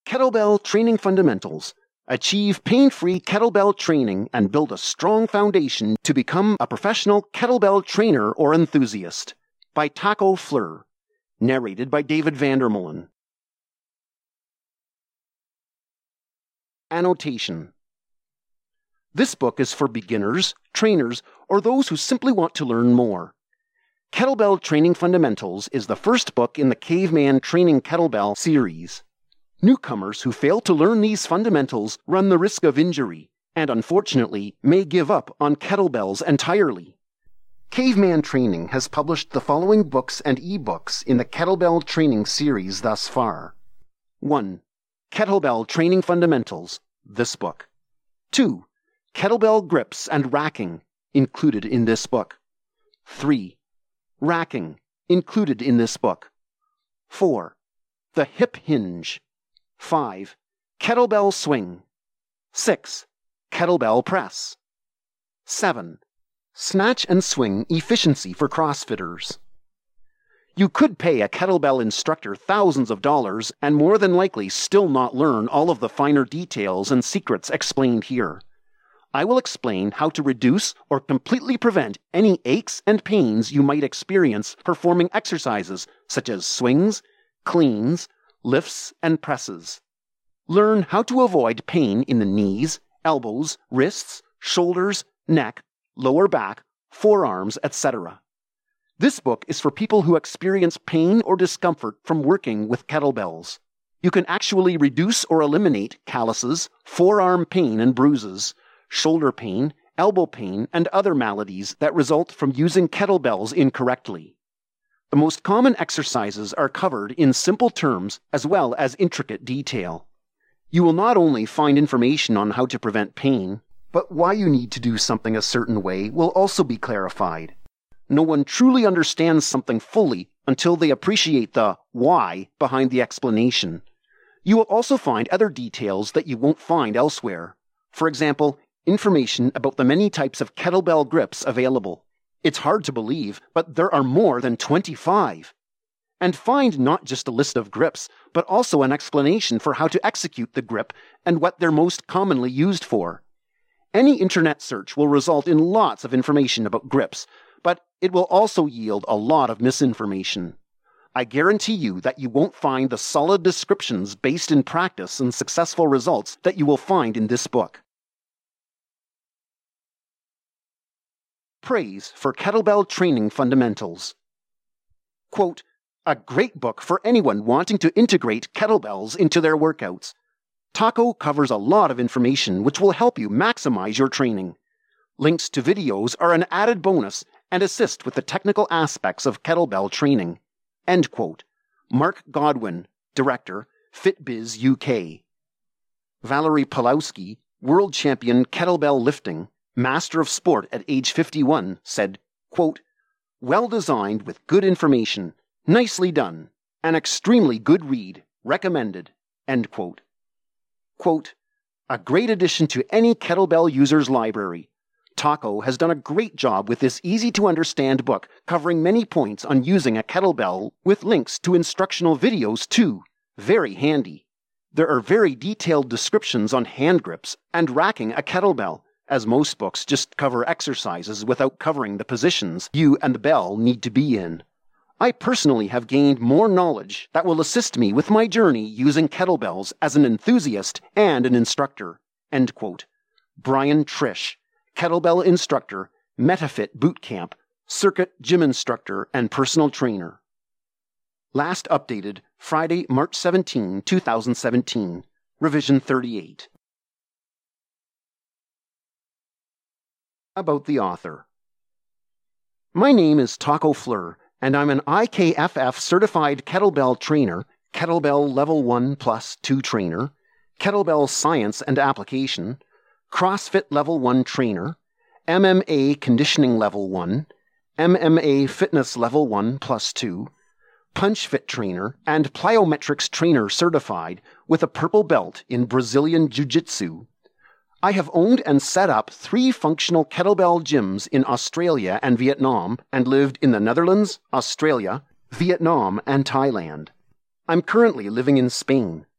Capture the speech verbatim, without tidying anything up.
Kettlebell Training Fundamentals. Achieve pain-free kettlebell training and build a strong foundation to become a professional kettlebell trainer or enthusiast. By Taco Fleur. Narrated by David Vandermolen. Annotation. This book is for beginners, trainers, or those who simply want to learn more. Kettlebell Training Fundamentals is the first book in the Caveman Training Kettlebell series. Newcomers who fail to learn these fundamentals run the risk of injury, and unfortunately may give up on kettlebells entirely. Caveman Training has published the following books and e-books in the Kettlebell Training series thus far. one. Kettlebell Training Fundamentals, this book. two. Kettlebell Grips and Racking, included in this book. three. Racking, included in this book. four. The Hip Hinge. five. Kettlebell Swing. six. Kettlebell Press. seven. Snatch and Swing Efficiency for CrossFitters. You could pay a kettlebell instructor thousands of dollars and more than likely still not learn all of the finer details and secrets explained here. I will explain how to reduce or completely prevent any aches and pains you might experience performing exercises such as swings, cleans, lifts, and presses. Learn how to avoid pain in the knees, elbows, wrists, shoulders, neck, lower back, forearms, et cetera. This book is for people who experience pain or discomfort from working with kettlebells. You can actually reduce or eliminate calluses, forearm pain and bruises, shoulder pain, elbow pain, and other maladies that result from using kettlebells incorrectly. The most common exercises are covered in simple terms as well as intricate detail. You will not only find information on how to prevent pain, but why you need to do something a certain way will also be clarified. No one truly understands something fully until they appreciate the why behind the explanation. You will also find other details that you won't find elsewhere. For example, information about the many types of kettlebell grips available. It's hard to believe, but there are more than twenty-five. And find not just a list of grips, but also an explanation for how to execute the grip and what they're most commonly used for. Any internet search will result in lots of information about grips, but it will also yield a lot of misinformation. I guarantee you that you won't find the solid descriptions based in practice and successful results that you will find in this book. Praise for Kettlebell Training Fundamentals. Quote, a great book for anyone wanting to integrate kettlebells into their workouts. Taco covers a lot of information which will help you maximize your training. Links to videos are an added bonus and assist with the technical aspects of kettlebell training. End quote. Mark Godwin, Director, FitBiz U K. Valerie Pulowski, World Champion Kettlebell Lifting, Master of Sport at age fifty-one, said, quote, well designed with good information, nicely done, an extremely good read, recommended, end quote. Quote, a great addition to any kettlebell user's library. Taco has done a great job with this easy-to-understand book covering many points on using a kettlebell with links to instructional videos too. Very handy. There are very detailed descriptions on hand grips and racking a kettlebell, as most books just cover exercises without covering the positions you and the bell need to be in. I personally have gained more knowledge that will assist me with my journey using kettlebells as an enthusiast and an instructor. End quote. Brian Trish, kettlebell instructor, MetaFit Bootcamp, circuit gym instructor, and personal trainer. Last updated Friday, March seventeenth, two thousand seventeen. Revision thirty-eight. About the author. My name is Taco Fleur, and I'm an I K F F certified kettlebell trainer, kettlebell level one plus two trainer, kettlebell science and application, CrossFit level one trainer, M M A conditioning level one, M M A fitness level one plus two, PunchFit trainer, and plyometrics trainer certified with a purple belt in Brazilian Jiu-Jitsu. I have owned and set up three functional kettlebell gyms in Australia and Vietnam, and lived in the Netherlands, Australia, Vietnam, and Thailand. I'm currently living in Spain.